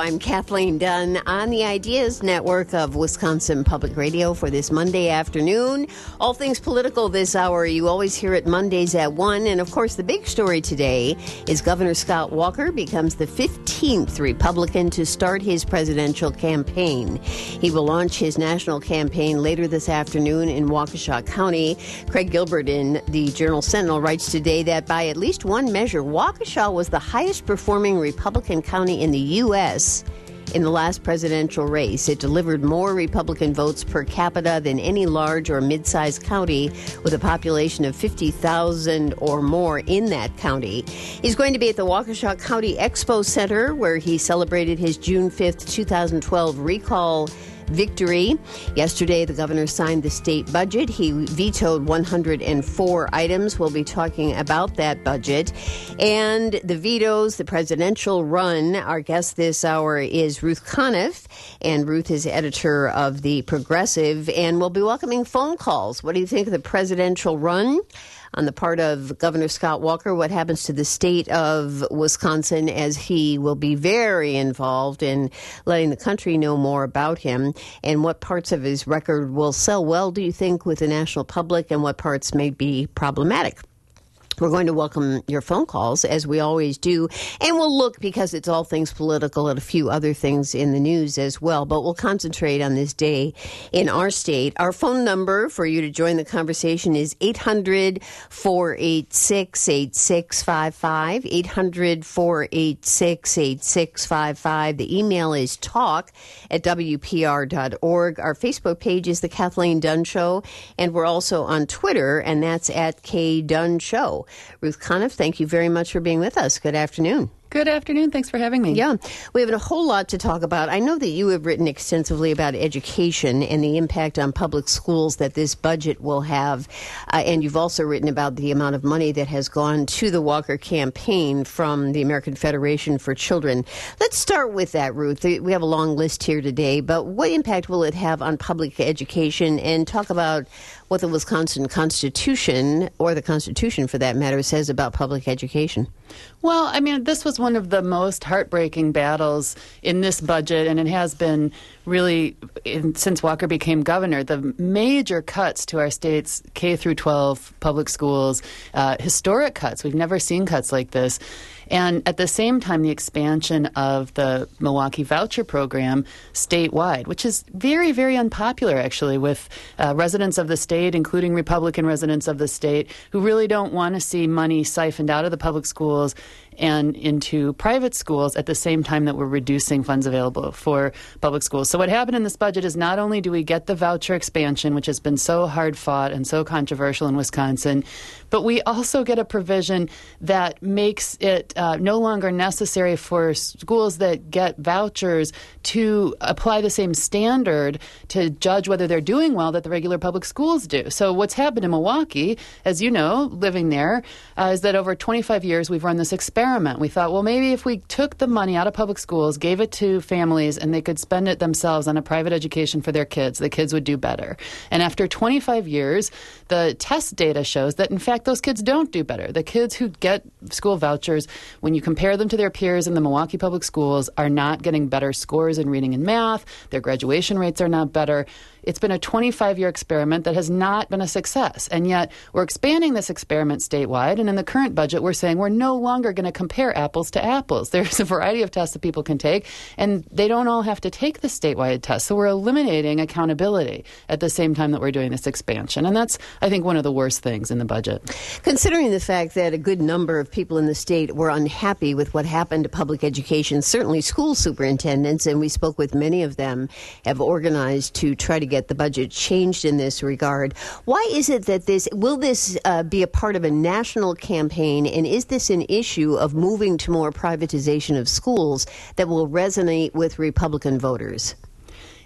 I'm Kathleen Dunn on the Ideas Network of Wisconsin Public Radio for this Monday afternoon. All things political this hour. You always hear it Mondays at 1. And, of course, the big story today is Governor Scott Walker becomes the 15th Republican to start his presidential campaign. He will launch his national campaign later this afternoon in Waukesha County. Craig Gilbert in the Journal-Sentinel writes today that by at least one measure, Waukesha was the highest performing Republican county in the U.S. in the last presidential race. It delivered more Republican votes per capita than any large or mid-sized county with a population of 50,000 or more in that county. He's going to be at the Waukesha County Expo Center, where he celebrated his June 5th, 2012 recall victory. Yesterday, the governor signed the state budget. He vetoed 104 items. We'll be talking about that budget. And the vetoes, the presidential run. Our guest this hour is Ruth Conniff, and Ruth is editor of The Progressive, and we'll be welcoming phone calls. What do you think of the presidential run on the part of Governor Scott Walker? What happens to the state of Wisconsin, as he will be very involved in letting the country know more about him? And what parts of his record will sell well, do you think, with the national public, and what parts may be problematic? We're going to welcome your phone calls, as we always do, and we'll look, because it's all things political, at a few other things in the news as well, but we'll concentrate on this day in our state. Our phone number for you to join the conversation is 800-486-8655, 800-486-8655. The email is talk@wpr.org. Our Facebook page is The Kathleen Dunn Show, and we're also on Twitter, and that's @KDunnShow. Ruth Conniff, thank you very much for being with us. Good afternoon. Good afternoon. Thanks for having me. Yeah, we have a whole lot to talk about. I know that you have written extensively about education and the impact on public schools that this budget will have. And you've also written about the amount of money that has gone to the Walker campaign from the American Federation for Children. Let's start with that, Ruth. We have a long list here today, but what impact will it have on public education? And talk about what the Wisconsin Constitution, or the Constitution for that matter, says about public education. Well, I mean, this was one of the most heartbreaking battles in this budget, and it has been really since Walker became governor. The major cuts to our state's K through 12 public schools, historic cuts. We've never seen cuts like this. And at the same time, the expansion of the Milwaukee voucher program statewide, which is very, very unpopular, actually, with residents of the state, including Republican residents of the state, who really don't want to see money siphoned out of the public schools and into private schools at the same time that we're reducing funds available for public schools. So what happened in this budget is not only do we get the voucher expansion, which has been so hard fought and so controversial in Wisconsin, but we also get a provision that makes it no longer necessary for schools that get vouchers to apply the same standard to judge whether they're doing well that the regular public schools do. So what's happened in Milwaukee, as you know, living there, is that over 25 years we've run this experiment. We thought, well, maybe if we took the money out of public schools, gave it to families, and they could spend it themselves on a private education for their kids, the kids would do better. And after 25 years, the test data shows that, in fact, those kids don't do better. The kids who get school vouchers, when you compare them to their peers in the Milwaukee public schools, are not getting better scores in reading and math. Their graduation rates are not better. It's been a 25-year experiment that has not been a success. And yet we're expanding this experiment statewide. And in the current budget, we're saying we're no longer going to compare apples to apples. There's a variety of tests that people can take, and they don't all have to take the statewide test. So we're eliminating accountability at the same time that we're doing this expansion. And that's, I think, one of the worst things in the budget. Considering the fact that a good number of people in the state were unhappy with what happened to public education, certainly school superintendents, and we spoke with many of them, have organized to try to get the budget changed in this regard. Why is it that will this be a part of a national campaign, and is this an issue of moving to more privatization of schools that will resonate with Republican voters?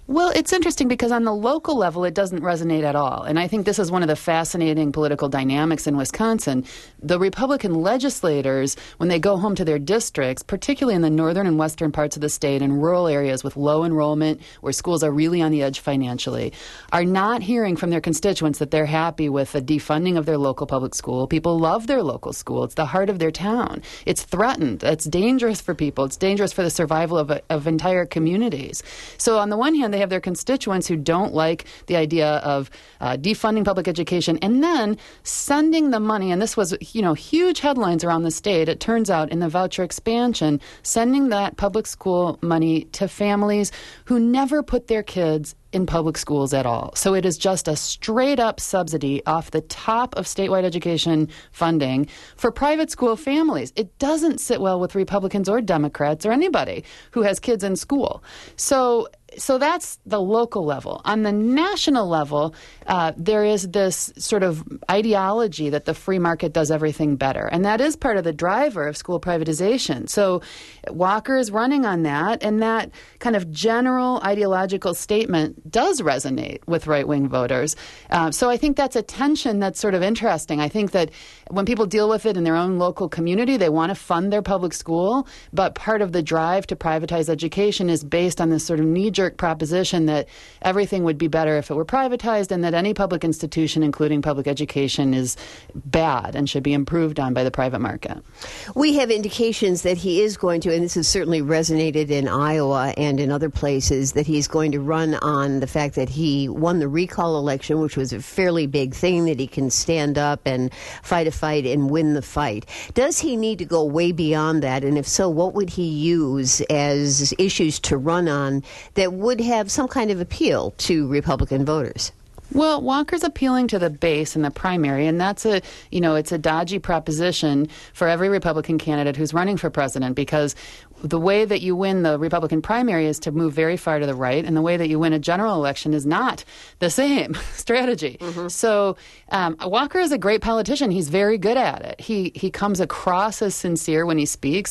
Well, it's interesting because on the local level, it doesn't resonate at all. And I think this is one of the fascinating political dynamics in Wisconsin. The Republican legislators, when they go home to their districts, particularly in the northern and western parts of the state and rural areas with low enrollment, where schools are really on the edge financially, are not hearing from their constituents that they're happy with the defunding of their local public school. People love their local school. It's the heart of their town. It's threatened. It's dangerous for people. It's dangerous for the survival of entire communities. So on the one hand, they have their constituents who don't like the idea of defunding public education and then sending the money, and this was, huge headlines around the state, it turns out, in the voucher expansion, sending that public school money to families who never put their kids in public schools at all. So it is just a straight up subsidy off the top of statewide education funding for private school families. It doesn't sit well with Republicans or Democrats or anybody who has kids in school. So that's the local level. On the national level, there is this sort of ideology that the free market does everything better. And that is part of the driver of school privatization. So Walker is running on that, and that kind of general ideological statement does resonate with right-wing voters. So I think that's a tension that's sort of interesting. I think that when people deal with it in their own local community, they want to fund their public school, but part of the drive to privatize education is based on this sort of knee-jerk proposition that everything would be better if it were privatized and that any public institution, including public education, is bad and should be improved on by the private market. We have indications that he is going to, and this has certainly resonated in Iowa and in other places, that he's going to run on the fact that he won the recall election, which was a fairly big thing, that he can stand up and fight a fight and win the fight. Does he need to go way beyond that? And if so, what would he use as issues to run on that would have some kind of appeal to Republican voters? Well, Walker's appealing to the base in the primary, and that's it's a dodgy proposition for every Republican candidate who's running for president, because the way that you win the Republican primary is to move very far to the right, and the way that you win a general election is not the same strategy. Mm-hmm. So Walker is a great politician. He's very good at it. He comes across as sincere when he speaks.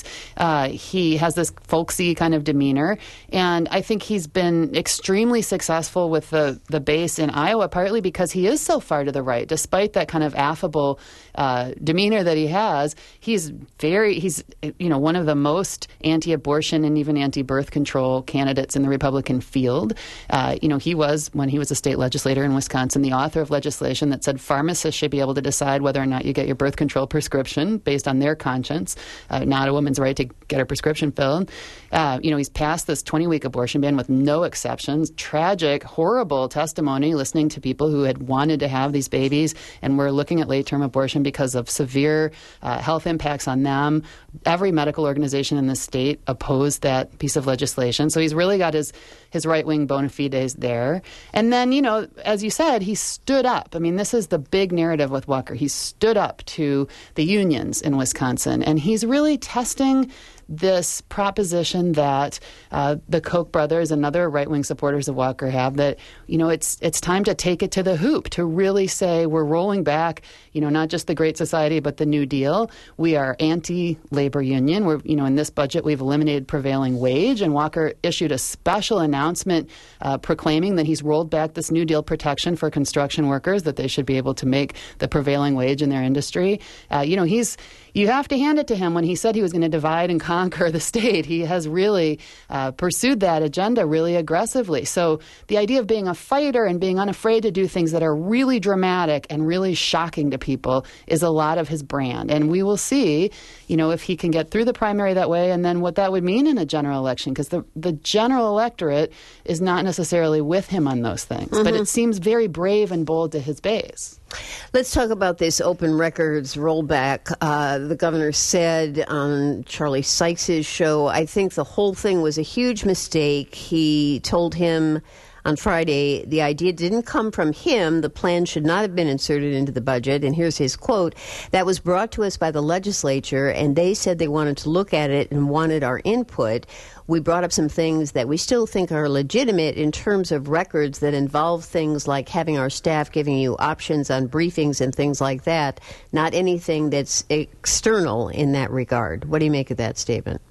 He has this folksy kind of demeanor, and I think he's been extremely successful with the base in Iowa, partly because he is so far to the right. Despite that kind of affable demeanor that he has, he's one of the most anti-abortion and even anti-birth control candidates in the Republican field. He was, when he was a state legislator in Wisconsin, the author of legislation that said pharmacists should be able to decide whether or not you get your birth control prescription based on their conscience, not a woman's right to get her prescription filled. He's passed this 20-week abortion ban with no exceptions. Tragic, horrible testimony, listening to people who had wanted to have these babies and were looking at late-term abortion because of severe health impacts on them. Every medical organization in the state opposed that piece of legislation. So he's really got his right-wing bona fides there. And then, as you said, he stood up. I mean, this is the big narrative with Walker. He stood up to the unions in Wisconsin, and he's really testing this proposition that the Koch brothers and other right-wing supporters of Walker have, that, it's time to take it to the hoop, to really say we're rolling back, not just the Great Society, but the New Deal. We are anti-labor union. We're, in this budget, we've eliminated prevailing wage, and Walker issued a special announcement proclaiming that he's rolled back this New Deal protection for construction workers, that they should be able to make the prevailing wage in their industry. You have to hand it to him. When he said he was going to divide and conquer the state, he has really pursued that agenda really aggressively. So the idea of being a fighter and being unafraid to do things that are really dramatic and really shocking to people is a lot of his brand. And we will see, if he can get through the primary that way, and then what that would mean in a general election, because the general electorate is not necessarily with him on those things. Mm-hmm. But it seems very brave and bold to his base. Let's talk about this open records rollback. The governor said on Charlie Sykes' show, I think the whole thing was a huge mistake. He told him on Friday the idea didn't come from him. The plan should not have been inserted into the budget. And here's his quote: "That was brought to us by the legislature, and they said they wanted to look at it and wanted our input. We brought up some things that we still think are legitimate in terms of records that involve things like having our staff giving you options on briefings and things like that, not anything that's external in that regard." What do you make of that statement?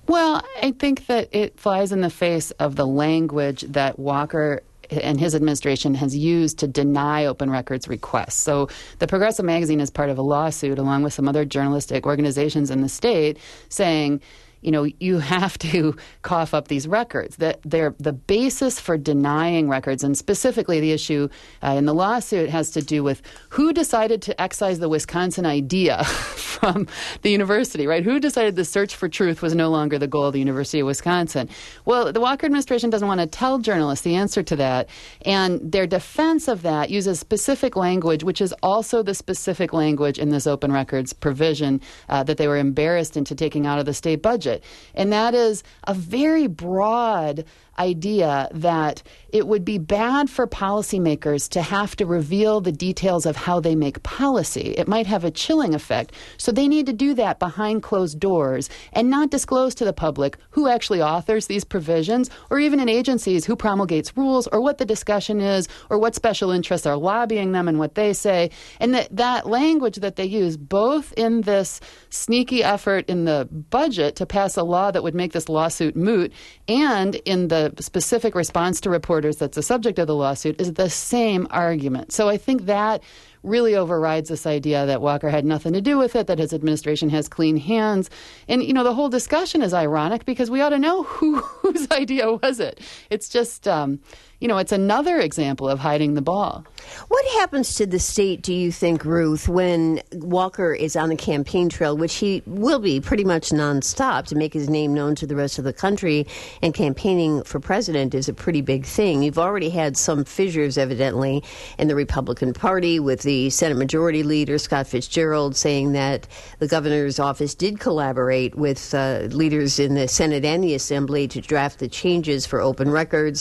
Well, I think that it flies in the face of the language that Walker and his administration has used to deny open records requests. So the Progressive magazine is part of a lawsuit along with some other journalistic organizations in the state saying, you know, you have to cough up these records. That they're the basis for denying records, and specifically the issue in the lawsuit has to do with who decided to excise the Wisconsin idea from the university, right? Who decided the search for truth was no longer the goal of the University of Wisconsin? Well, the Walker administration doesn't want to tell journalists the answer to that, and their defense of that uses specific language, which is also the specific language in this open records provision that they were embarrassed into taking out of the state budget. And that is a very broad idea that it would be bad for policymakers to have to reveal the details of how they make policy. It might have a chilling effect. So they need to do that behind closed doors and not disclose to the public who actually authors these provisions, or even in agencies who promulgates rules, or what the discussion is, or what special interests are lobbying them and what they say. And that language that they use, both in this sneaky effort in the budget to pass a law that would make this lawsuit moot, and in the specific response to reporters that's the subject of the lawsuit, is the same argument. So I think that really overrides this idea that Walker had nothing to do with it, that his administration has clean hands. And, you know, the whole discussion is ironic because we ought to know whose idea was it. It's just, it's another example of hiding the ball. What happens to the state, do you think, Ruth, when Walker is on the campaign trail, which he will be pretty much nonstop to make his name known to the rest of the country, and campaigning for president is a pretty big thing. You've already had some fissures, evidently, in the Republican Party with the Senate Majority Leader, Scott Fitzgerald, saying that the governor's office did collaborate with leaders in the Senate and the Assembly to draft the changes for open records.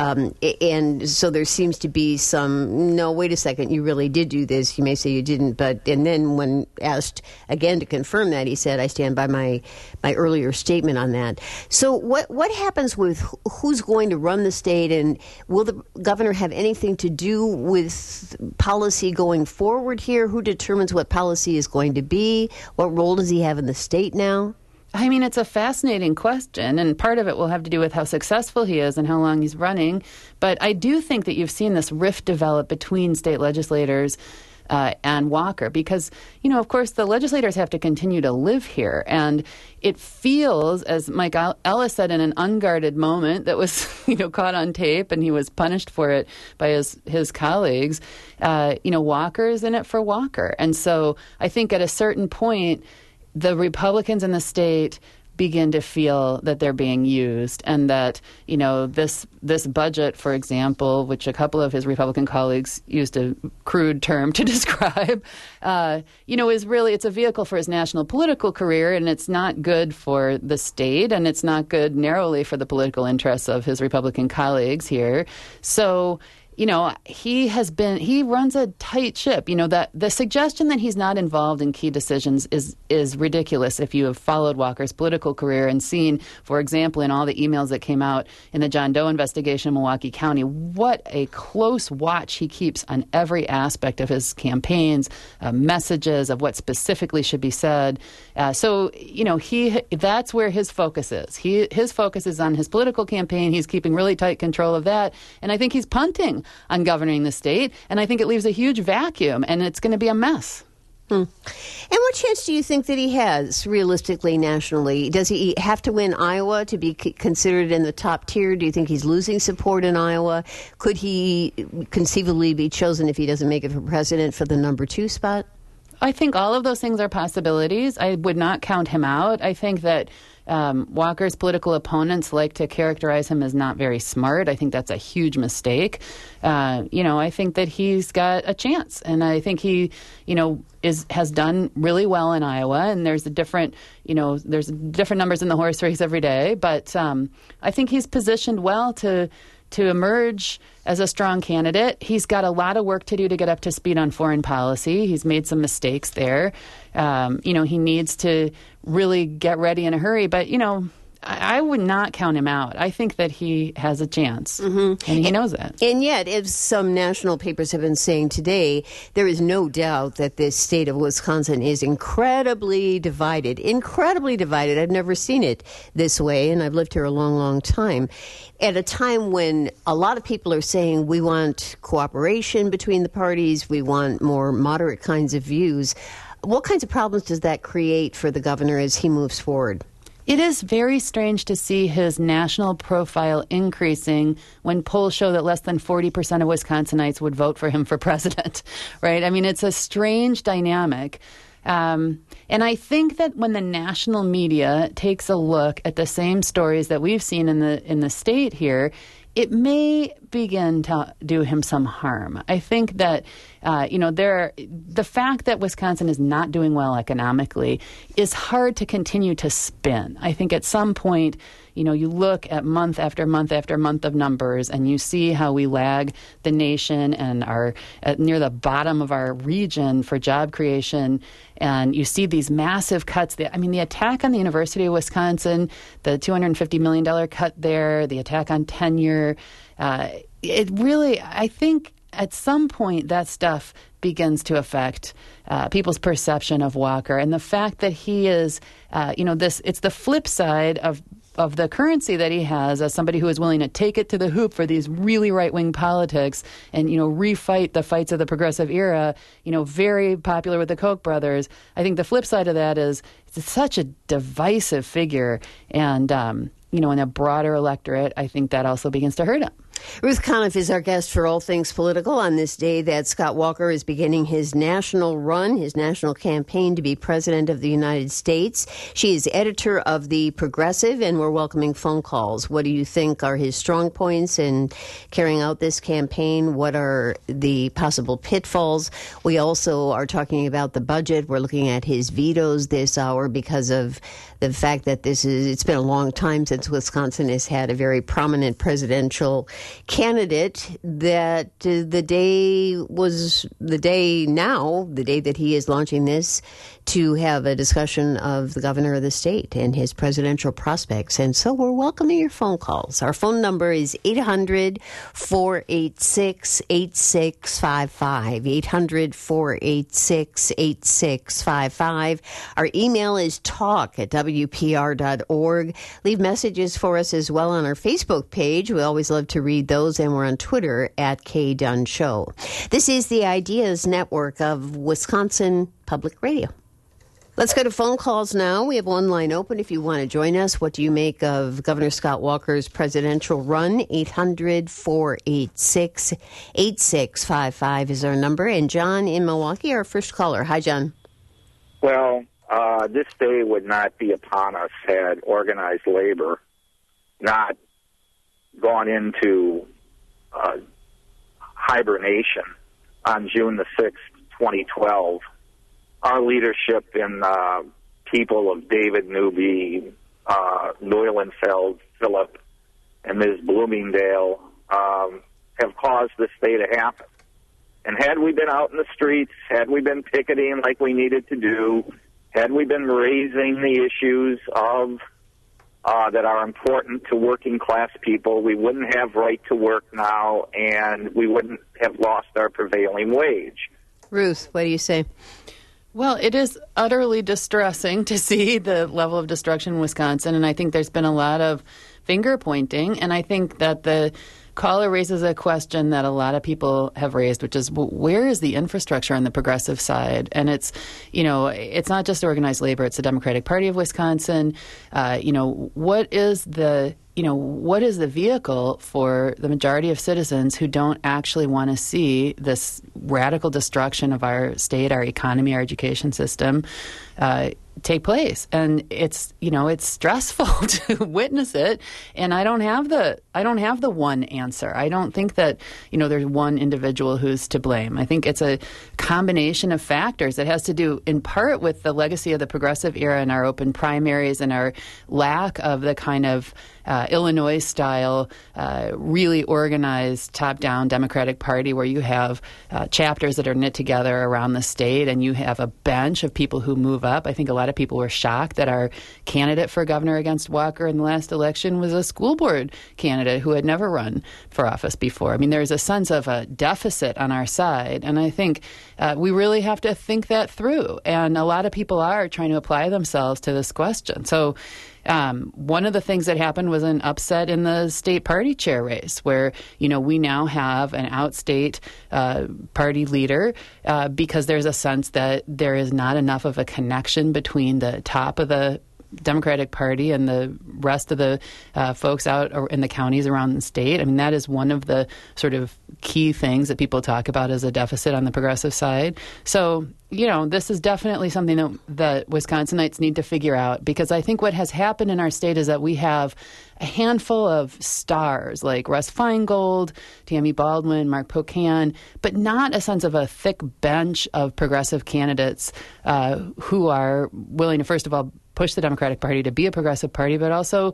And so there seems to be some, no, wait a second, you really did do this. You may say you didn't, and then when asked again to confirm that, he said, I stand by my earlier statement on that. So what happens with who's going to run the state, and will the governor have anything to do with policy going forward here? Who determines what policy is going to be? What role does he have in the state now? I mean, it's a fascinating question, and part of it will have to do with how successful he is and how long he's running. But I do think that you've seen this rift develop between state legislators and Walker because, of course, the legislators have to continue to live here. And it feels, as Mike Ellis said in an unguarded moment that was, caught on tape, and he was punished for it by his colleagues, Walker's in it for Walker. And so I think at a certain point, the Republicans in the state begin to feel that they're being used, and that, this budget, for example, which a couple of his Republican colleagues used a crude term to describe, is really, it's a vehicle for his national political career, and it's not good for the state, and it's not good narrowly for the political interests of his Republican colleagues here. So, he runs a tight ship. That the suggestion that he's not involved in key decisions is ridiculous if you have followed Walker's political career and seen, for example, in all the emails that came out in the John Doe investigation in Milwaukee County, what a close watch he keeps on every aspect of his campaigns, messages of what specifically should be said. That's where his focus is. His focus is on his political campaign. He's keeping really tight control of that. And I think he's punting on governing the state, and I think it leaves a huge vacuum, and it's going to be a mess. And what chance do you think that he has, realistically, nationally? Does he have to win Iowa to be considered in the top tier? Do you think he's losing support in Iowa? Could he conceivably be chosen, if he doesn't make it for president, for the number 2 spot? I think all of those things are possibilities. I would not count him out. I think that Walker's political opponents like to characterize him as not very smart. I think that's a huge mistake. I think that he's got a chance, and I think he, has done really well in Iowa. And there's different numbers in the horse race every day, but I think he's positioned well to emerge as a strong candidate. He's got a lot of work to do to get up to speed on foreign policy. He's made some mistakes there. He needs to really get ready in a hurry. But, I would not count him out. I think that he has a chance, and he knows that. And yet, as some national papers have been saying today, there is no doubt that this state of Wisconsin is incredibly divided. Incredibly divided. I've never seen it this way, and I've lived here a long, long time. At a time when a lot of people are saying we want cooperation between the parties, we want more moderate kinds of views, what kinds of problems does that create for the governor as he moves forward? It is very strange to see his national profile increasing when polls show that less than 40% of Wisconsinites would vote for him for president, right? I mean, it's a strange dynamic. And I think that when the national media takes a look at the same stories that we've seen in the state here, it may begin to do him some harm. I think that, the fact that Wisconsin is not doing well economically is hard to continue to spin. I think at some point, you look at month after month after month of numbers and you see how we lag the nation and are near the bottom of our region for job creation. And you see these massive cuts. The attack on the University of Wisconsin, the $250 million cut there, the attack on tenure, it really, I think at some point that stuff begins to affect people's perception of Walker. And the fact that he is, it's the flip side of the currency that he has as somebody who is willing to take it to the hoop for these really right-wing politics and, refight the fights of the progressive era, very popular with the Koch brothers. I think the flip side of that is it's such a divisive figure. And, in a broader electorate, I think that also begins to hurt him. Ruth Conniff is our guest for All Things Political on this day that Scott Walker is beginning his national run, his national campaign to be President of the United States. She is editor of The Progressive, and we're welcoming phone calls. What do you think are his strong points in carrying out this campaign? What are the possible pitfalls? We also are talking about the budget. We're looking at his vetoes this hour because of the fact that it's been a long time since Wisconsin has had a very prominent presidential candidate, that the day that he is launching this to have a discussion of the governor of the state and his presidential prospects. And so we're welcoming your phone calls. Our phone number is 800-486-8655, 800-486-8655. Our email is talk@wpr.org. Leave messages for us as well on our Facebook page. We always love to read those, and we're on Twitter @KDunn This is the Ideas Network of Wisconsin Public Radio. Let's go to phone calls now. We have one line open if you want to join us. What do you make of Governor Scott Walker's presidential run? 800-486-8655 is our number. And John in Milwaukee, our first caller. Hi, John. Well, this day would not be upon us had organized labor not gone into hibernation on June the 6th, 2012. Our leadership in people of David Newby, Neulenfeld, Phillip, and Ms. Bloomingdale have caused this day to happen. And had we been out in the streets, had we been picketing like we needed to do, had we been raising the issues of that are important to working class people, we wouldn't have right to work now, and we wouldn't have lost our prevailing wage. Ruth, what do you say? Well, it is utterly distressing to see the level of destruction in Wisconsin, and I think there's been a lot of finger pointing, and I think that the caller raises a question that a lot of people have raised, which is, where is the infrastructure on the progressive side? And it's not just organized labor, it's the Democratic Party of Wisconsin. What is the vehicle for the majority of citizens who don't actually want to see this radical destruction of our state, our economy, our education system take place? And it's stressful to witness it. And I don't have the one answer. I don't think that, there's one individual who's to blame. I think it's a combination of factors that has to do in part with the legacy of the progressive era and our open primaries and our lack of the kind of Illinois-style, really organized, top-down Democratic Party where you have chapters that are knit together around the state and you have a bench of people who move up. I think a lot of people were shocked that our candidate for governor against Walker in the last election was a school board candidate who had never run for office before. I mean, there's a sense of a deficit on our side, and I think we really have to think that through. And a lot of people are trying to apply themselves to this question. So one of the things that happened was an upset in the state party chair race where, we now have an outstate party leader because there's a sense that there is not enough of a connection between the top of the Democratic Party and the rest of the folks out in the counties around the state. I mean, that is one of the sort of key things that people talk about as a deficit on the progressive side. So, this is definitely something that Wisconsinites need to figure out, because I think what has happened in our state is that we have a handful of stars like Russ Feingold, Tammy Baldwin, Mark Pocan, but not a sense of a thick bench of progressive candidates who are willing to, first of all, push the Democratic Party to be a progressive party, but also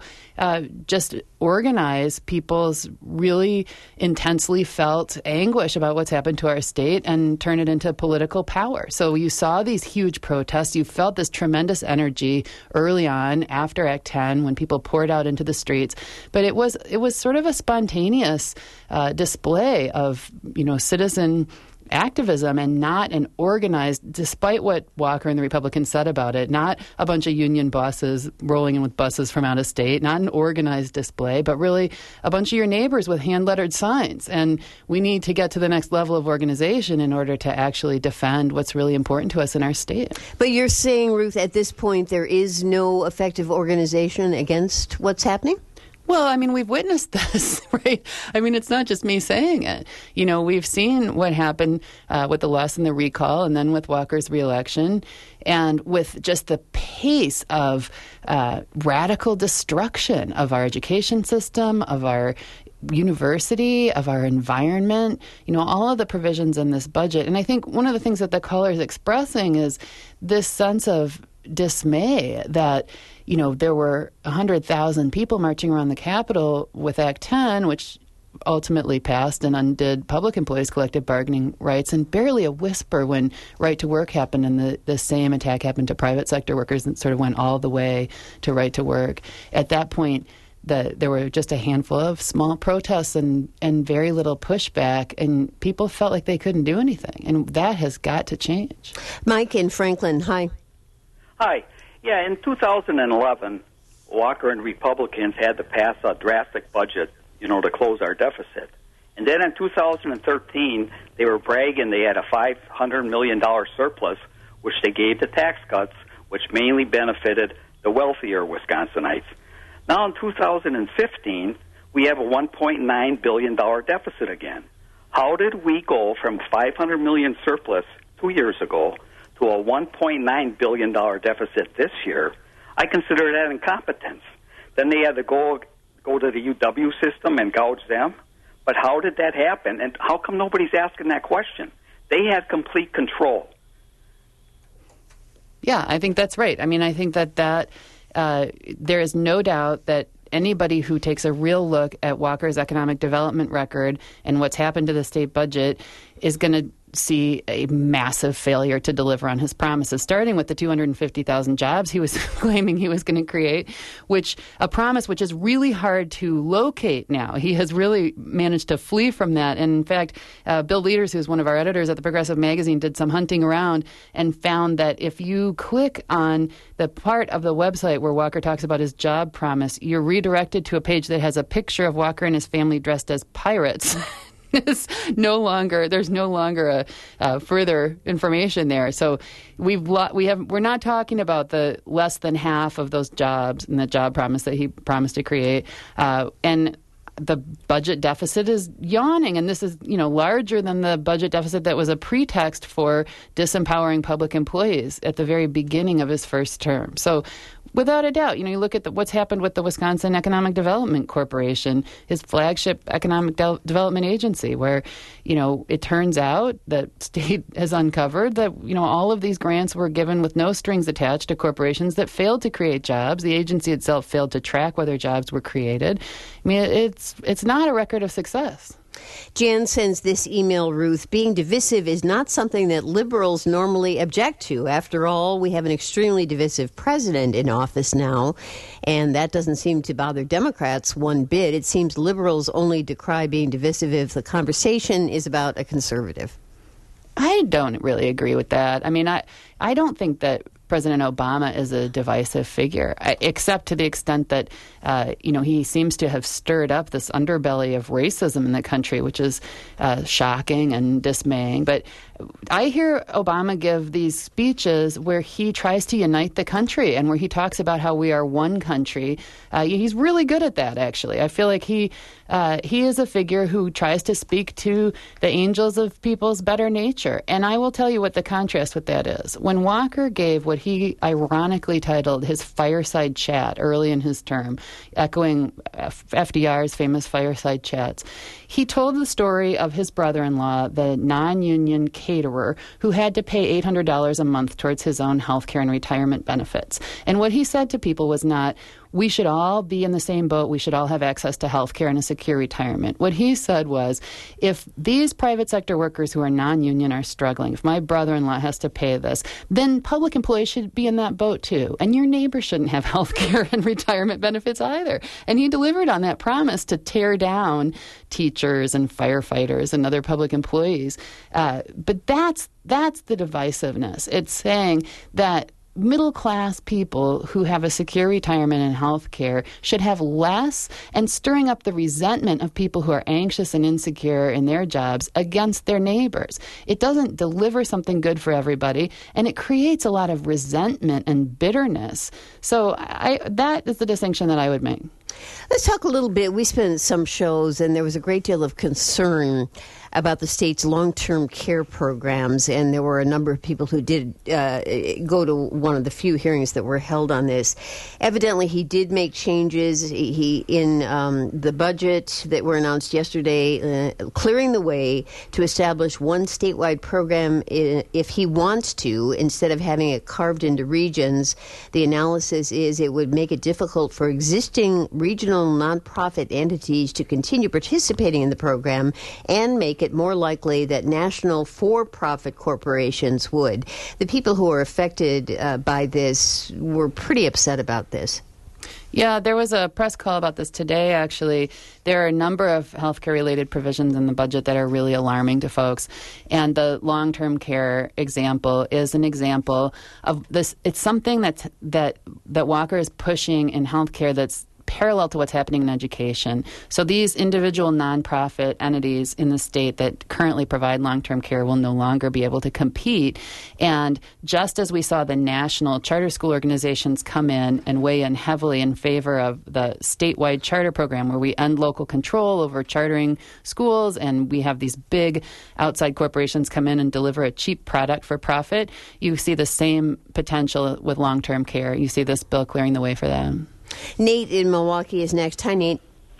just organize people's really intensely felt anguish about what's happened to our state and turn it into political power. So you saw these huge protests. You felt this tremendous energy early on after Act 10 when people poured out into the streets. But it was sort of a spontaneous display of, citizen activism and not an organized, despite what Walker and the Republicans said about it, not a bunch of union bosses rolling in with buses from out of state, not an organized display, but really a bunch of your neighbors with hand-lettered signs. And we need to get to the next level of organization in order to actually defend what's really important to us in our state. But you're saying, Ruth, at this point there is no effective organization against what's happening? Well, I mean, we've witnessed this, right? I mean, it's not just me saying it. We've seen what happened with the loss and the recall and then with Walker's reelection, and with just the pace of radical destruction of our education system, of our university, of our environment, all of the provisions in this budget. And I think one of the things that the caller is expressing is this sense of dismay that there were 100,000 people marching around the Capitol with Act 10, which ultimately passed and undid public employees' collective bargaining rights, and barely a whisper when right to work happened and the same attack happened to private sector workers and sort of went all the way to right to work. At that point, there were just a handful of small protests and very little pushback, and people felt like they couldn't do anything. And that has got to change. Mike in Franklin, hi. Hi. Yeah, in 2011, Walker and Republicans had to pass a drastic budget, to close our deficit. And then in 2013, they were bragging they had a $500 million surplus, which they gave to tax cuts, which mainly benefited the wealthier Wisconsinites. Now in 2015, we have a $1.9 billion deficit again. How did we go from $500 million surplus 2 years ago to a $1.9 billion deficit this year? I consider that incompetence. Then they had to go to the UW system and gouge them. But how did that happen? And how come nobody's asking that question? They had complete control. Yeah, I think that's right. I mean, I think that there is no doubt that anybody who takes a real look at Walker's economic development record and what's happened to the state budget is going to see a massive failure to deliver on his promises, starting with the 250,000 jobs he was claiming he was going to create, a promise which is really hard to locate now. He has really managed to flee from that. And in fact, Bill Leaders, who's one of our editors at the Progressive Magazine, did some hunting around and found that if you click on the part of the website where Walker talks about his job promise, you're redirected to a page that has a picture of Walker and his family dressed as pirates. There's no longer a further information there. So we're not talking about the less than half of those jobs and the job promise that he promised to create. And the budget deficit is yawning, and this is larger than the budget deficit that was a pretext for disempowering public employees at the very beginning of his first term. So without a doubt, you look at what's happened with the Wisconsin Economic Development Corporation, his flagship economic development agency, where, it turns out that state has uncovered that, all of these grants were given with no strings attached to corporations that failed to create jobs. The agency itself failed to track whether jobs were created. I mean, it's not a record of success. Jan sends this email, Ruth. Being divisive is not something that liberals normally object to. After all, we have an extremely divisive president in office now, and that doesn't seem to bother Democrats one bit. It seems liberals only decry being divisive if the conversation is about a conservative. I don't really agree with that. I mean, I don't think that President Obama is a divisive figure, except to the extent that, he seems to have stirred up this underbelly of racism in the country, which is shocking and dismaying. But I hear Obama give these speeches where he tries to unite the country and where he talks about how we are one country. He's really good at that, actually. I feel like he is a figure who tries to speak to the angels of people's better nature. And I will tell you what the contrast with that is. When Walker gave what he ironically titled his fireside chat early in his term, echoing FDR's famous fireside chats, he told the story of his brother-in-law, the non-union caterer, who had to pay $800 a month towards his own health care and retirement benefits. And what he said to people was not, we should all be in the same boat. We should all have access to health care and a secure retirement. What he said was, if these private sector workers who are non-union are struggling, if my brother-in-law has to pay this, then public employees should be in that boat too. And your neighbor shouldn't have health care and retirement benefits either. And he delivered on that promise to tear down teachers and firefighters and other public employees. But that's the divisiveness. It's saying that middle-class people who have a secure retirement and health care should have less, and stirring up the resentment of people who are anxious and insecure in their jobs against their neighbors. It doesn't deliver something good for everybody, and it creates a lot of resentment and bitterness. So that is the distinction that I would make. Let's talk a little bit. We spent some shows, and there was a great deal of concern about the state's long-term care programs, and there were a number of people who did go to one of the few hearings that were held on this. Evidently, he did make changes. He in the budget that were announced yesterday, clearing the way to establish one statewide program if he wants to, instead of having it carved into regions. The analysis is it would make it difficult for existing regional nonprofit entities to continue participating in the program and make it more likely that national for-profit corporations would. The people who are affected by this were pretty upset about this. Yeah, there was a press call about this today, actually. There are a number of healthcare-related provisions in the budget that are really alarming to folks. And the long-term care example is an example of this. It's something that Walker is pushing in healthcare that's parallel to what's happening in education. So these individual nonprofit entities in the state that currently provide long-term care will no longer be able to compete. And just as we saw the national charter school organizations come in and weigh in heavily in favor of the statewide charter program, where we end local control over chartering schools and we have these big outside corporations come in and deliver a cheap product for profit, you see the same potential with long-term care. You see this bill clearing the way for them. Nate in Milwaukee is next. Hi, Nate.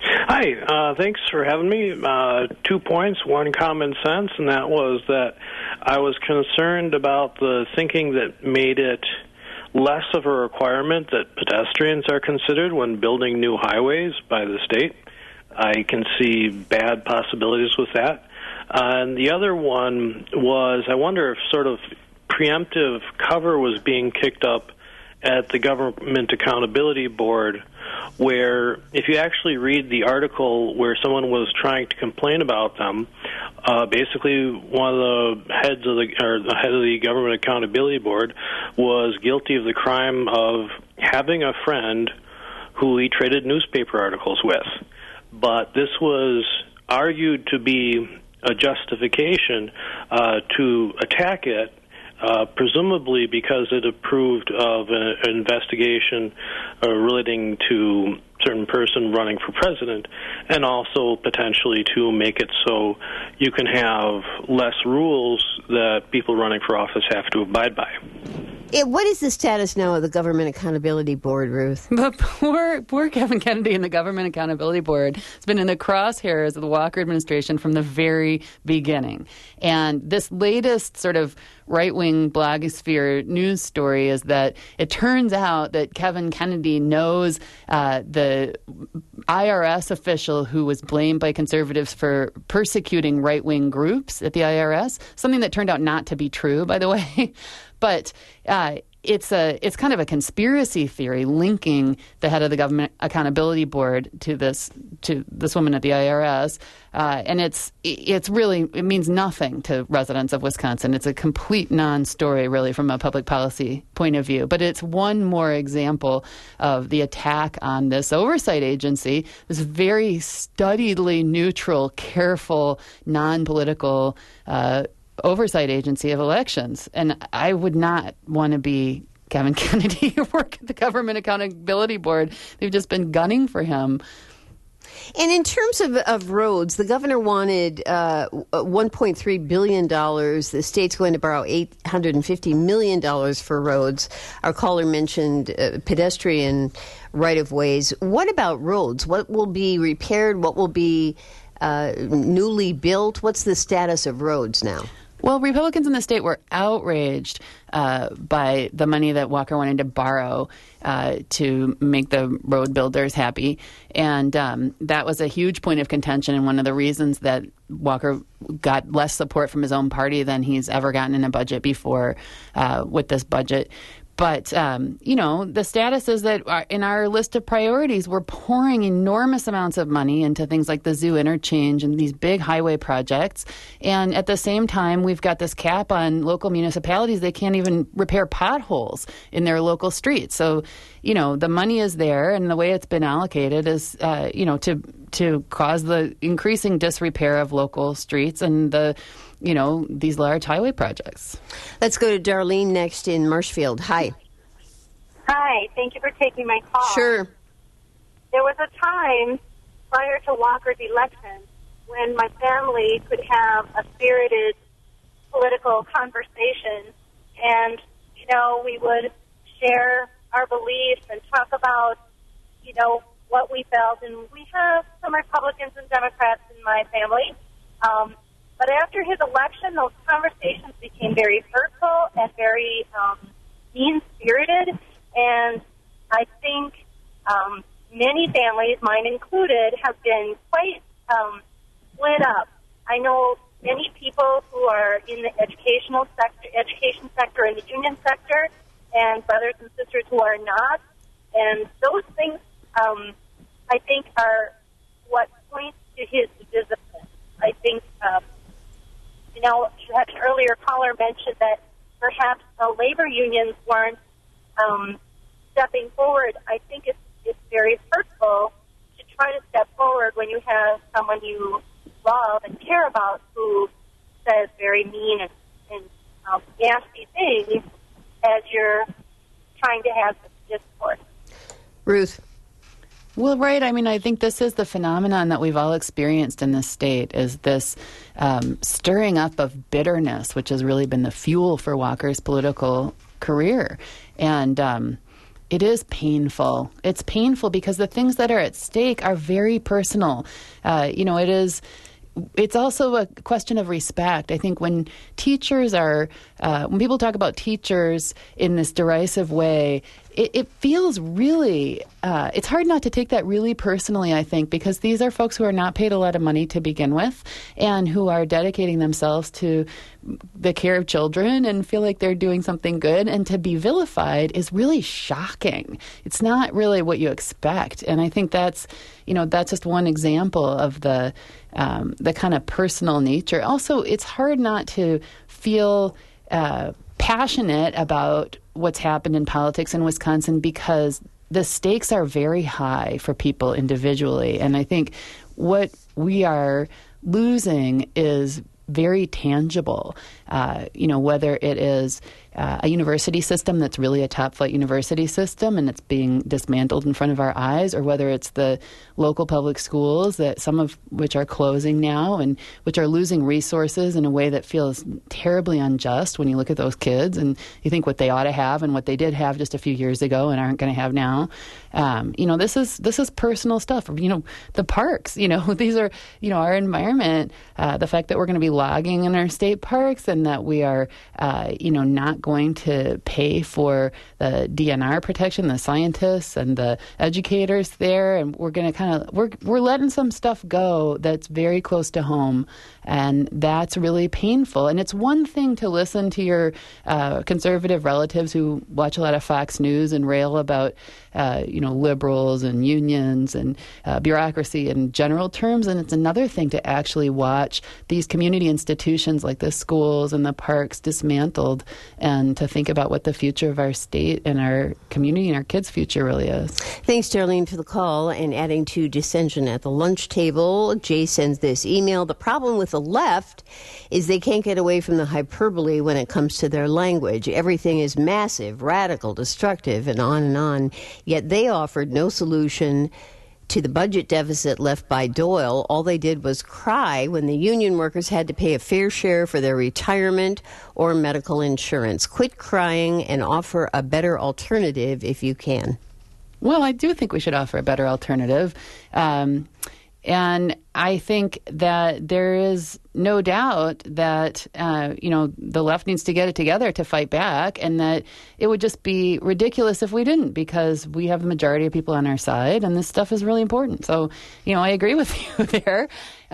Hi. Thanks for having me. 2 points, one common sense, and that was that I was concerned about the thinking that made it less of a requirement that pedestrians are considered when building new highways by the state. I can see bad possibilities with that. And the other one was, I wonder if sort of preemptive cover was being kicked up at the Government Accountability Board, where if you actually read the article where someone was trying to complain about them, basically one of the heads of the head of the Government Accountability Board was guilty of the crime of having a friend who he traded newspaper articles with. But this was argued to be a justification to attack it, presumably because it approved of an investigation relating to a certain person running for president, and also potentially to make it so you can have less rules that people running for office have to abide by. What is the status now of the Government Accountability Board, Ruth? The poor Kevin Kennedy and the Government Accountability Board has been in the crosshairs of the Walker administration from the very beginning. And this latest sort of right-wing blogosphere news story is that it turns out that Kevin Kennedy knows the IRS official who was blamed by conservatives for persecuting right-wing groups at the IRS, something that turned out not to be true, by the way. But it's kind of a conspiracy theory linking the head of the Government Accountability Board to this woman at the IRS, and it means nothing to residents of Wisconsin. It's a complete non-story, really, from a public policy point of view. But it's one more example of the attack on this oversight agency, this very studiedly neutral, careful, non-political oversight agency of elections. And I would not want to be Kevin Kennedy or work at the Government Accountability Board. They've just been gunning for him. And in terms of roads, the governor wanted $1.3 billion. The state's going to borrow $850 million for roads. Our caller mentioned pedestrian right-of-ways. What about roads? What will be repaired? What will be newly built? What's the status of roads now? Well, Republicans in the state were outraged by the money that Walker wanted to borrow to make the road builders happy. And that was a huge point of contention and one of the reasons that Walker got less support from his own party than he's ever gotten in a budget before with this budget. But, the status is that in our list of priorities, we're pouring enormous amounts of money into things like the Zoo Interchange and these big highway projects. And at the same time, we've got this cap on local municipalities. They can't even repair potholes in their local streets. So, the money is there, and the way it's been allocated is, to cause the increasing disrepair of local streets and these large highway projects. Let's go to Darlene next in Marshfield. Hi. Hi. Thank you for taking my call. Sure. There was a time prior to Walker's election when my family could have a spirited political conversation, and, we would share our beliefs and talk about, what we felt. And we have some Republicans and Democrats in my family. But after his election, those conversations became very hurtful and very mean-spirited. And I think many families, mine included, have been quite split up. I know many people who are in the education sector and the union sector, and brothers and sisters who are not. And those things, I think, are what points to his discipline. I think, you had an earlier caller mentioned that perhaps the labor unions weren't stepping forward. I think it's very hurtful to try to step forward when you have someone you love and care about who says very mean and nasty things as you're trying to have this discourse. Ruth. Well, right. I mean, I think this is the phenomenon that we've all experienced in this state, is this stirring up of bitterness, which has really been the fuel for Walker's political career. And it is painful. It's painful because the things that are at stake are very personal. It's also a question of respect. I think when teachers when people talk about teachers in this derisive way, it feels really, it's hard not to take that really personally, I think, because these are folks who are not paid a lot of money to begin with and who are dedicating themselves to the care of children and feel like they're doing something good. And to be vilified is really shocking. It's not really what you expect. And I think that's just one example of the kind of personal nature. Also, it's hard not to feel passionate about what's happened in politics in Wisconsin because the stakes are very high for people individually. And I think what we are losing is very tangible, whether it is a university system that's really a top-flight university system and it's being dismantled in front of our eyes, or whether it's the local public schools, that some of which are closing now and which are losing resources in a way that feels terribly unjust when you look at those kids and you think what they ought to have and what they did have just a few years ago and aren't going to have now. This is personal stuff. The parks, these are, our environment, the fact that we're going to be logging in our state parks and that we are, not going to pay for the DNR protection, the scientists and the educators there. And we're going to we're letting some stuff go that's very close to home. And that's really painful. And it's one thing to listen to your conservative relatives who watch a lot of Fox News and rail about, liberals and unions and bureaucracy in general terms. And it's another thing to actually watch these community institutions like the schools and the parks dismantled and to think about what the future of our state and our community and our kids' future really is. Thanks, Darlene, for the call. And adding to dissension at the lunch table, Jay sends this email. The problem with the left is they can't get away from the hyperbole when it comes to their language. Everything is massive, radical, destructive, and on and on. Yet they offered no solution to the budget deficit left by Doyle. All they did was cry when the union workers had to pay a fair share for their retirement or medical insurance. Quit crying and offer a better alternative if you can. Well, I do think we should offer a better alternative. And I think that there is no doubt that, the left needs to get it together to fight back, and that it would just be ridiculous if we didn't, because we have the majority of people on our side, and this stuff is really important. So, I agree with you there.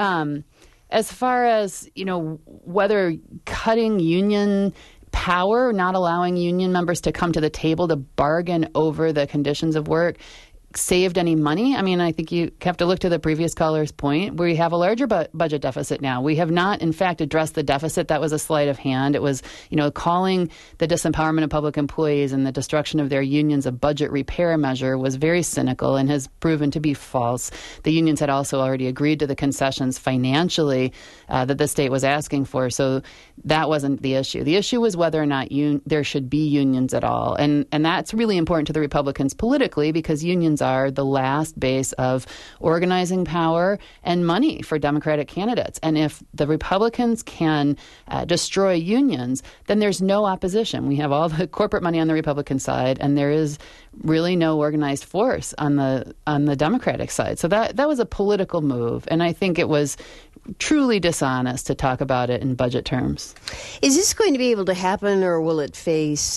As far as, whether cutting union power, not allowing union members to come to the table to bargain over the conditions of work, saved any money. I mean, I think you have to look to the previous caller's point. We have a larger budget deficit now. We have not, in fact, addressed the deficit. That was a sleight of hand. It was, calling the disempowerment of public employees and the destruction of their unions a budget repair measure was very cynical and has proven to be false. The unions had also already agreed to the concessions financially that the state was asking for. So that wasn't the issue. The issue was whether or not there should be unions at all. And that's really important to the Republicans politically, because unions are the last base of organizing power and money for Democratic candidates. And if the Republicans can destroy unions, then there's no opposition. We have all the corporate money on the Republican side, and there is really no organized force on the Democratic side. So that was a political move, and I think it was truly dishonest to talk about it in budget terms. Is this going to be able to happen, or will it face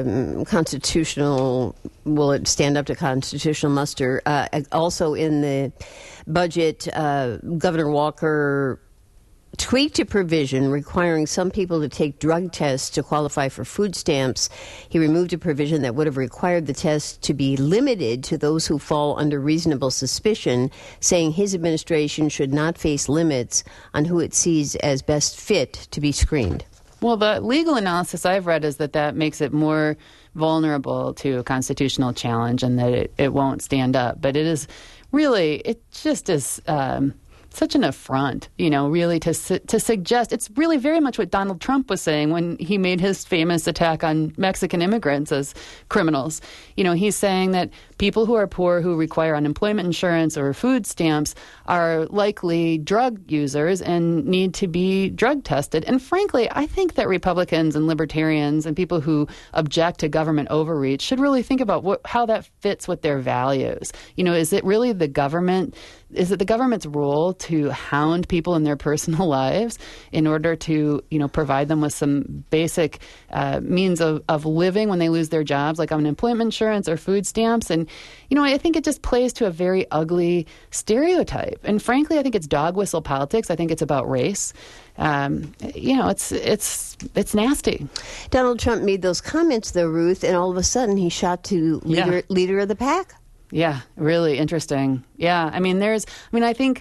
will it stand up to constitutional muster? Also in the budget, Governor Walker tweaked a provision requiring some people to take drug tests to qualify for food stamps. He removed a provision that would have required the test to be limited to those who fall under reasonable suspicion, saying his administration should not face limits on who it sees as best fit to be screened. Well, the legal analysis I've read is that makes it more vulnerable to a constitutional challenge and that it won't stand up. But it just is such an affront, really to suggest. It's really very much what Donald Trump was saying when he made his famous attack on Mexican immigrants as criminals. He's saying that people who are poor, who require unemployment insurance or food stamps, are likely drug users and need to be drug tested. And frankly, I think that Republicans and libertarians and people who object to government overreach should really think about how that fits with their values. Is it really the government? Is it the government's role to hound people in their personal lives in order to, provide them with some basic means of living when they lose their jobs, like unemployment insurance or food stamps? And, I think it just plays to a very ugly stereotype. And frankly, I think it's dog whistle politics. I think it's about race. It's nasty. Donald Trump made those comments, though, Ruth, and all of a sudden he shot to leader of the pack. Yeah, really interesting. Yeah, I think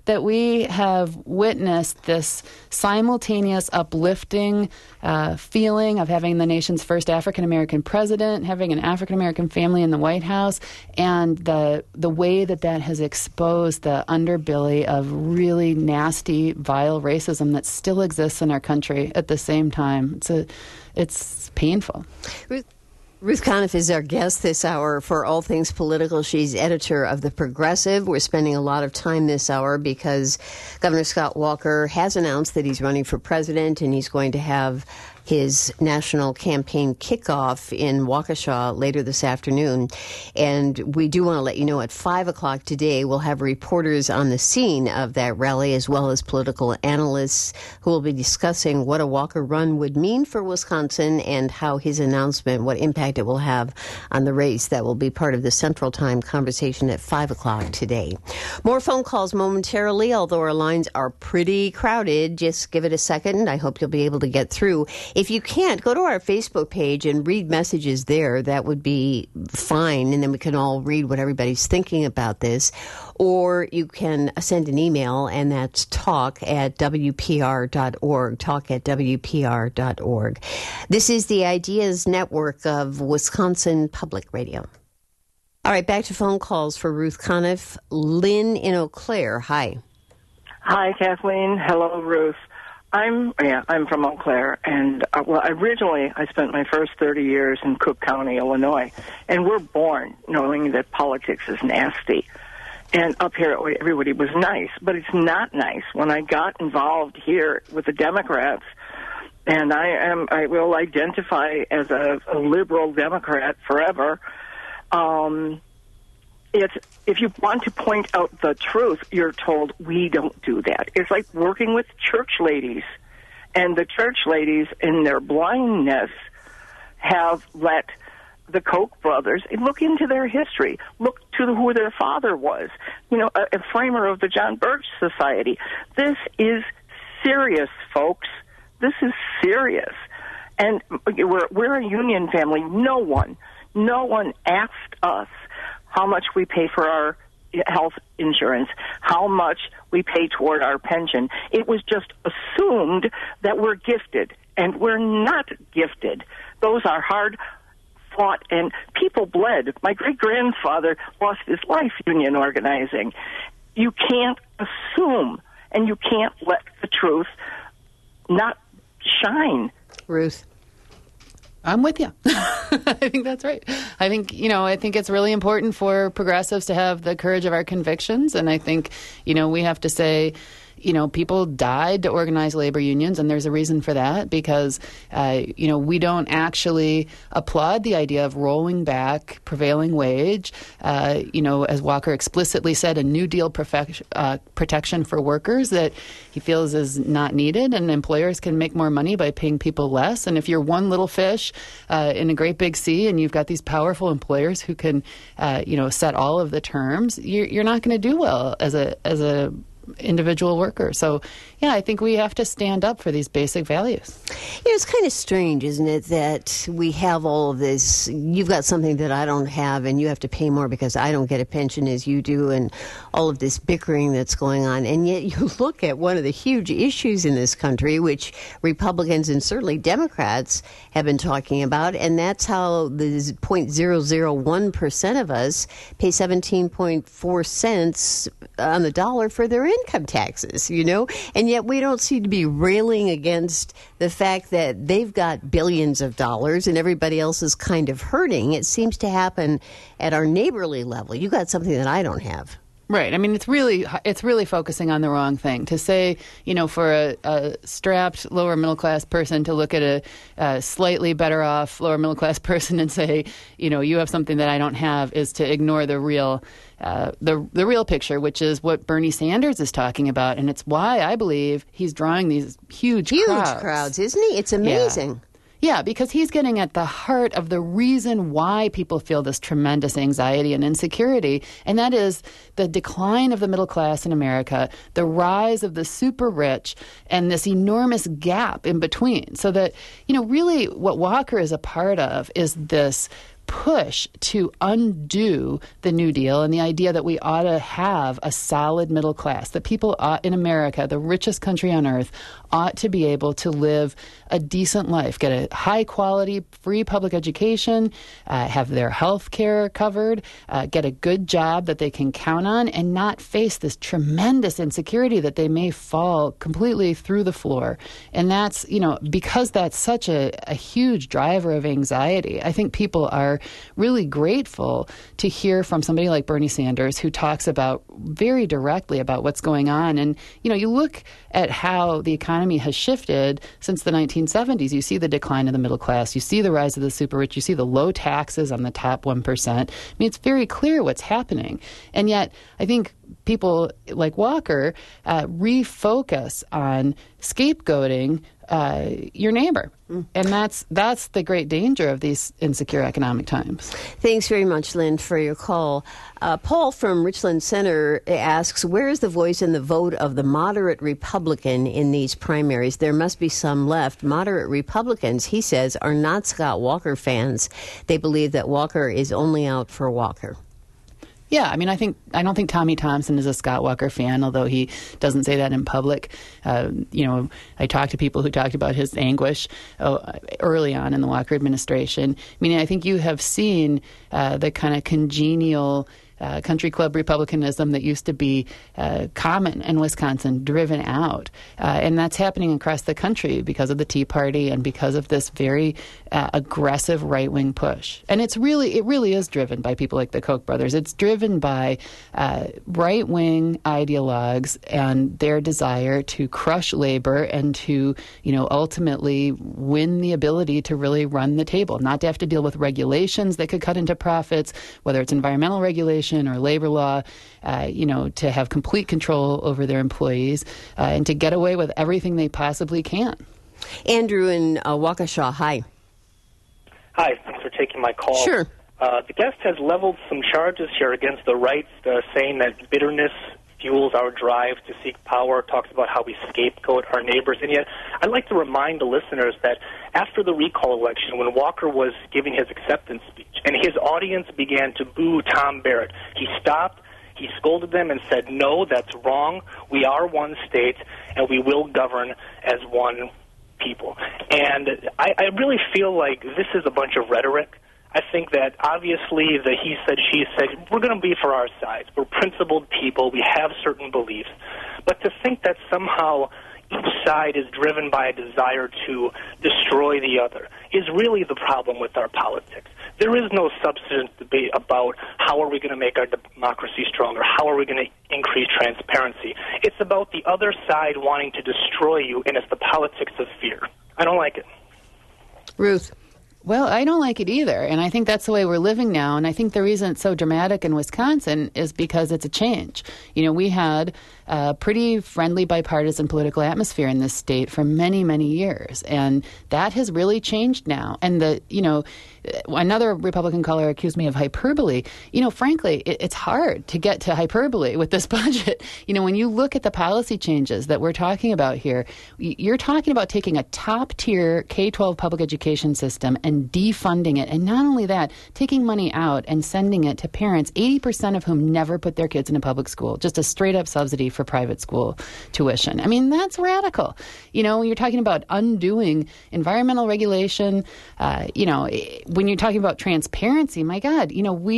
that we have witnessed this simultaneous uplifting feeling of having the nation's first African-American president, having an African-American family in the White House, and the way that has exposed the underbelly of really nasty, vile racism that still exists in our country at the same time. It's painful. Ruth Conniff is our guest this hour for All Things Political. She's editor of The Progressive. We're spending a lot of time this hour because Governor Scott Walker has announced that he's running for president, and he's going to have his national campaign kickoff in Waukesha later this afternoon. And we do want to let you know at 5 o'clock today, we'll have reporters on the scene of that rally, as well as political analysts who will be discussing what a Walker run would mean for Wisconsin and how his announcement, what impact it will have on the race. That will be part of the Central Time conversation at 5 o'clock today. More phone calls momentarily, although our lines are pretty crowded. Just give it a second. I hope you'll be able to get through. If you can't, go to our Facebook page and read messages there. That would be fine, and then we can all read what everybody's thinking about this. Or you can send an email, and that's talk@wpr.org, talk@wpr.org. This is the Ideas Network of Wisconsin Public Radio. All right, back to phone calls for Ruth Conniff. Lynn in Eau Claire, hi. Hi, Kathleen. Hello, Ruth. I'm from Eau Claire, and originally I spent my first 30 years in Cook County, Illinois, and we're born knowing that politics is nasty. And up here, everybody was nice, but it's not nice. When I got involved here with the Democrats, and I will identify as a liberal Democrat forever. If you want to point out the truth, you're told we don't do that. It's like working with church ladies. And the church ladies, in their blindness, have let the Koch brothers look into their history, look to who their father was, a framer of the John Birch Society. This is serious, folks. This is serious. And we're a union family. No one asked us how much we pay for our health insurance, how much we pay toward our pension. It was just assumed that we're gifted, and we're not gifted. Those are hard fought, and people bled. My great-grandfather lost his life union organizing. You can't assume, and you can't let the truth not shine. Ruth. I'm with you. I think that's right. I think it's really important for progressives to have the courage of our convictions. And I think, we have to say, people died to organize labor unions, and there's a reason for that because, we don't actually applaud the idea of rolling back prevailing wage. As Walker explicitly said, a New Deal protection for workers that he feels is not needed, and employers can make more money by paying people less. And if you're one little fish in a great big sea and you've got these powerful employers who can, set all of the terms, you're not going to do well as a individual worker. So, I think we have to stand up for these basic values. It's kind of strange, isn't it, that we have all of this, you've got something that I don't have, and you have to pay more because I don't get a pension as you do, and all of this bickering that's going on. And yet you look at one of the huge issues in this country, which Republicans and certainly Democrats have been talking about, and that's how the 0.001% of us pay 17.4 cents on the dollar for their income taxes, and yet we don't seem to be railing against the fact that they've got billions of dollars and everybody else is kind of hurting. It seems to happen at our neighborly level. You got something that I don't have. Right. I mean, it's really focusing on the wrong thing. To say, for a strapped lower middle class person to look at a slightly better off lower middle class person and say, you have something that I don't have, is to ignore the real real picture, which is what Bernie Sanders is talking about, and it's why I believe he's drawing these huge crowds, isn't he? It's amazing. Yeah, because he's getting at the heart of the reason why people feel this tremendous anxiety and insecurity, and that is the decline of the middle class in America, the rise of the super rich, and this enormous gap in between. So that, really what Walker is a part of is this push to undo the New Deal and the idea that we ought to have a solid middle class, that people in America, the richest country on earth, ought to be able to live a decent life, get a high-quality, free public education, have their health care covered, get a good job that they can count on, and not face this tremendous insecurity that they may fall completely through the floor. And that's, because that's such a huge driver of anxiety, I think people are really grateful to hear from somebody like Bernie Sanders, who talks about very directly about what's going on. And, you look at how the economy has shifted since the 1970s. You see the decline of the middle class. You see the rise of the super rich. You see the low taxes on the top 1%. I mean, it's very clear what's happening. And yet, I think people like Walker refocus on scapegoating your neighbor. And that's the great danger of these insecure economic times. Thanks very much, Lynn, for your call. Paul from Richland Center asks, where is the voice and the vote of the moderate Republican in these primaries? There must be some left. Moderate Republicans, he says, are not Scott Walker fans. They believe that Walker is only out for Walker. Yeah, I mean, I don't think Tommy Thompson is a Scott Walker fan, although he doesn't say that in public. I talked to people who talked about his anguish early on in the Walker administration. I mean, I think you have seen the kind of congenial country club Republicanism that used to be common in Wisconsin driven out. And that's happening across the country because of the Tea Party and because of this very aggressive right-wing push. And it really is driven by people like the Koch brothers. It's driven by right-wing ideologues and their desire to crush labor and to, ultimately win the ability to really run the table, not to have to deal with regulations that could cut into profits, whether it's environmental regulation or labor law, to have complete control over their employees and to get away with everything they possibly can. Andrew in Waukesha, hi. Hi, thanks for taking my call. Sure. The guest has leveled some charges here against the right, saying that bitterness fuels our drive to seek power, talks about how we scapegoat our neighbors. And yet, I'd like to remind the listeners that after the recall election, when Walker was giving his acceptance speech, and his audience began to boo Tom Barrett, he stopped, he scolded them and said, no, that's wrong. We are one state, and we will govern as one people. And I really feel like this is a bunch of rhetoric. I think that obviously the he said, she said, we're going to be for our side. We're principled people. We have certain beliefs. But to think that somehow each side is driven by a desire to destroy the other is really the problem with our politics. There is no substantive debate about how are we going to make our democracy stronger, how are we going to increase transparency. It's about the other side wanting to destroy you, and it's the politics of fear. I don't like it. Ruth. Well, I don't like it either, and I think that's the way we're living now, and I think the reason it's so dramatic in Wisconsin is because it's a change. We had a pretty friendly bipartisan political atmosphere in this state for many, many years, and that has really changed now. And another Republican caller accused me of hyperbole. Frankly, it's hard to get to hyperbole with this budget. When you look at the policy changes that we're talking about here, you're talking about taking a top-tier K-12 public education system and defunding it. And not only that, taking money out and sending it to parents, 80% of whom never put their kids in a public school, just a straight-up subsidy for private school tuition. I mean, that's radical. You're talking about undoing environmental regulation, when you're talking about transparency, my God,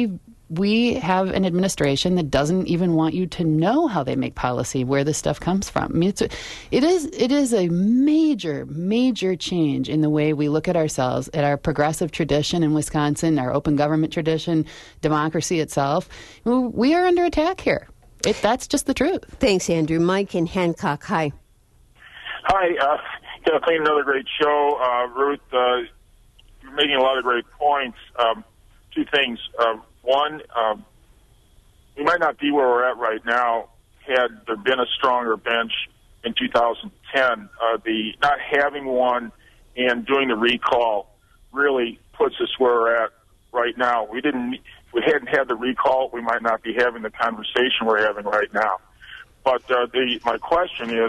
we have an administration that doesn't even want you to know how they make policy, where this stuff comes from. I mean, it is a major, major change in the way we look at ourselves, at our progressive tradition in Wisconsin, our open government tradition, democracy itself. We are under attack here. That's just the truth. Thanks, Andrew. Mike in Hancock, hi. Hi. Kathleen, another great show. Ruth, you're making a lot of great points. Two things. One, we might not be where we're at right now had there been a stronger bench in 2010. The not having one and doing the recall really puts us where we're at right now. If we hadn't had the recall, we might not be having the conversation we're having right now. But my question is,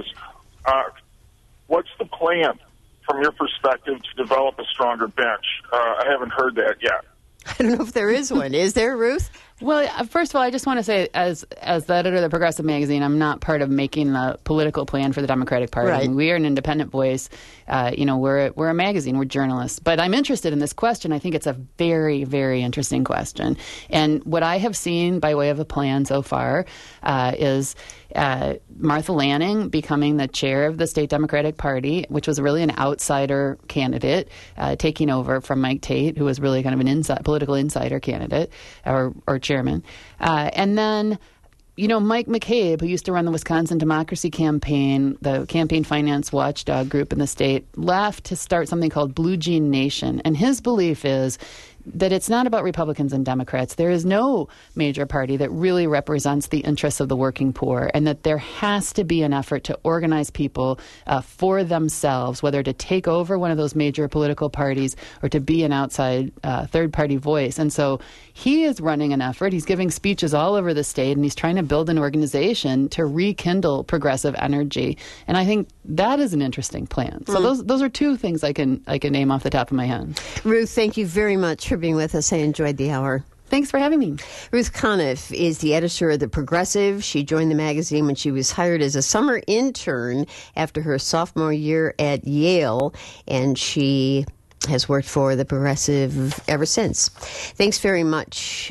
what's the plan from your perspective to develop a stronger bench? I haven't heard that yet. I don't know if there is one. Is there, Ruth? Well, first of all, I just want to say, as the editor of the Progressive Magazine, I'm not part of making the political plan for the Democratic Party. Right. I mean, we are an independent voice. We're a magazine. We're journalists. But I'm interested in this question. I think it's a very, very interesting question. And what I have seen by way of a plan so far is Martha Lanning becoming the chair of the state Democratic Party, which was really an outsider candidate, taking over from Mike Tate, who was really kind of an political insider candidate or chairman. And then, Mike McCabe, who used to run the Wisconsin Democracy Campaign, the campaign finance watchdog group in the state, left to start something called Blue Jean Nation. And his belief is that it's not about Republicans and Democrats. There is no major party that really represents the interests of the working poor, and that there has to be an effort to organize people for themselves, whether to take over one of those major political parties or to be an outside third-party voice. And so he is running an effort. He's giving speeches all over the state, and he's trying to build an organization to rekindle progressive energy. And I think that is an interesting plan. So those are two things I can name off the top of my head. Ruth, thank you very much for being with us. I enjoyed the hour. Thanks for having me. Ruth Conniff is the editor of The Progressive. She joined the magazine when she was hired as a summer intern after her sophomore year at Yale, and she has worked for The Progressive ever since. Thanks very much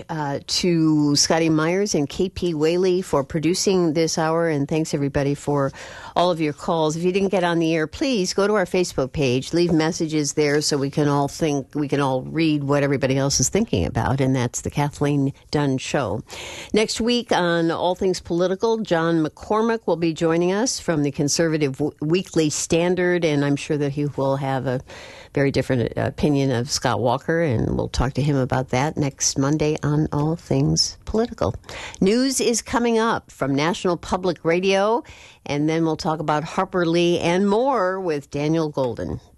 to Scotty Myers and KP Whaley for producing this hour, and thanks everybody for all of your calls. If you didn't get on the air, please go to our Facebook page, leave messages there so we can all read what everybody else is thinking about, and that's the Kathleen Dunn Show. Next week on All Things Political, John McCormick will be joining us from the Conservative Weekly Standard, and I'm sure that he will have a very different opinion of Scott Walker, and we'll talk to him about that next Monday on All Things Political. News is coming up from National Public Radio, and then we'll talk about Harper Lee and more with Daniel Golden.